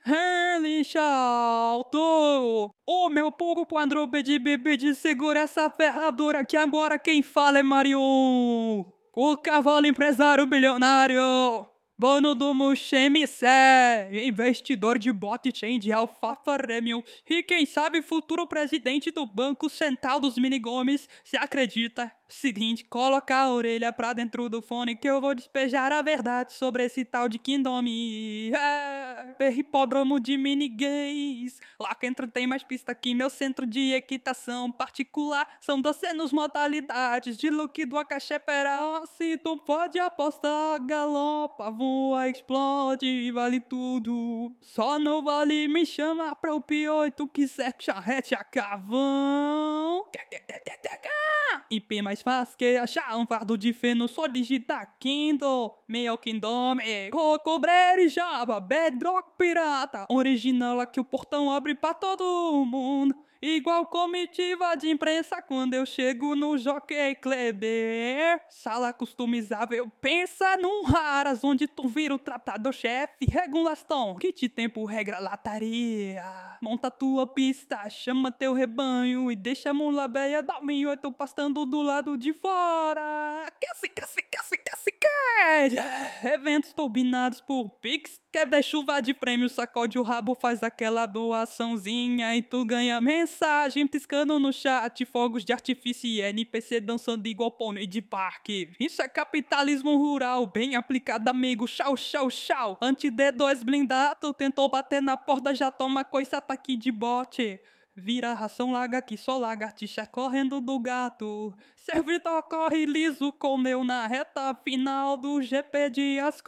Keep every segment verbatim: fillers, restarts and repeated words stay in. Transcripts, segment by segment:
Relixa alto! Ô meu povo quadrúpede bebê, segura essa ferradura que agora quem fala é Marion! O cavalo empresário bilionário! Dono do Muxemicé! Investidor de blockchain de Alpha Premium! E quem sabe futuro presidente do Banco Central dos Minigomes! Se acredita? Seguinte, coloca a orelha pra dentro do fone que eu vou despejar a verdade sobre esse tal de Kingdom. É, hipódromo de mini-gays. Lá dentro tem mais pista que meu centro de equitação particular. São docenas modalidades de look do acaxeperá. Se tu pode apostar, galopa, voa, explode, vale tudo. Só não vale me chamar pra o pior, tu quiser charrete a cavão. I P mais fácil que achar um fardo de feno, só digitar Kindle, meu Kingdom, Cocobreiro, Java, Bedrock Pirata, original aqui o portão abre pra todo mundo, igual comitiva de imprensa quando eu chego no Jockey Kleber, sala customizável, pensa num raras, onde tu vira o tratador-chefe, regulação, kit tempo, regra, lataria, monta tua pista, chama teu rebanho e deixa a mula beia dar mil, eu tô pastando do lado de fora. Cassi, cassi, cassi, cassi, cassi. Eventos turbinados por Pix. Quer ver chuva de prêmio, sacode o rabo, faz aquela doaçãozinha e tu ganha mensagem piscando no chat, fogos de artifício e N P C dançando igual pônei de parque. Isso é capitalismo rural, bem aplicado, amigo. Tchau, tchau, tchau. Anti-D dois blindado, tentou bater na porta, já toma coisa ataque de bote. Vira ração larga que só lagartixa correndo do gato. Servidor corre liso, comeu na reta final do G P de Ascot.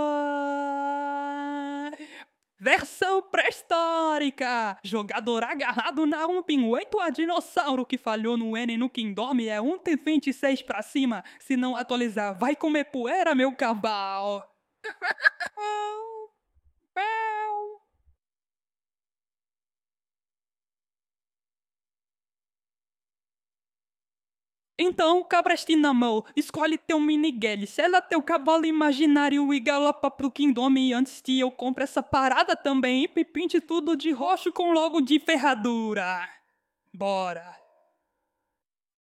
Versão pré-histórica. Jogador agarrado na um pinguento a dinossauro que falhou no N no Kingdom é um T vinte e seis pra cima. Se não atualizar, vai comer poeira, meu cabal. Então, cabreste na mão, escolhe teu miniguele, sela teu cavalo imaginário e galopa pro Kingdom antes que eu compre essa parada também e pinte tudo de roxo com logo de ferradura. Bora!